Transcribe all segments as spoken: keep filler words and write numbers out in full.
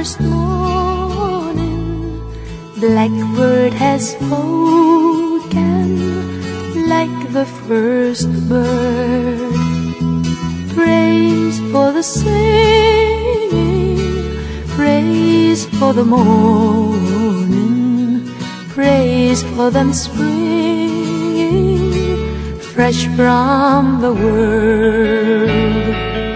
first morning, blackbird has spoken like the first bird. Praise for the singing, praise for the morning, praise for them springing fresh from the world.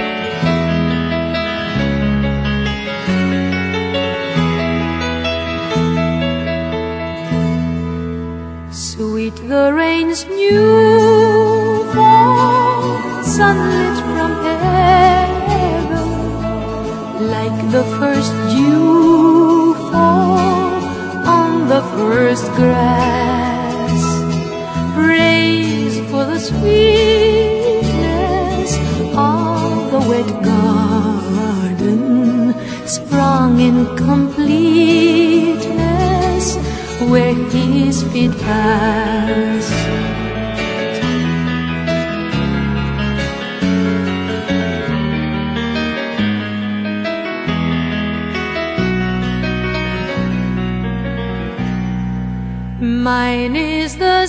Sweet the rain's new fall, sunlit from heaven, like the first dew fall on the first grass. Praise for the sweetness of the wet garden, sprung in completeness where his feet pass. Mine is the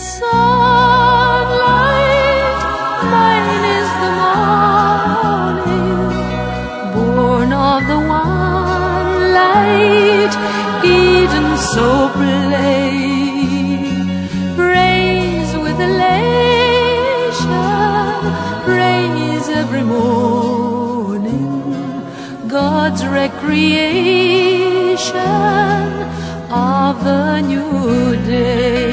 sunlight, mine is the morning, born of the one light, Eden so plain. Praise with elation, praise every morning, God's recreation of the new day.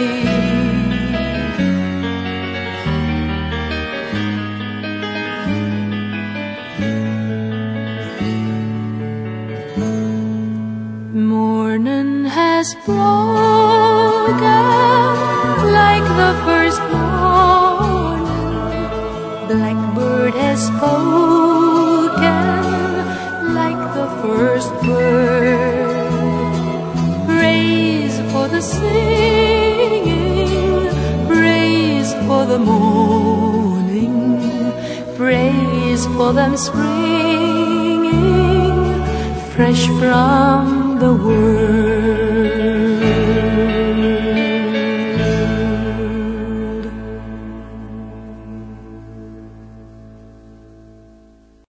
Morning has broken like the first morning, blackbird has spoken like the first bird. Praise for the singing, praise for the morning, praise for them springing fresh from the world.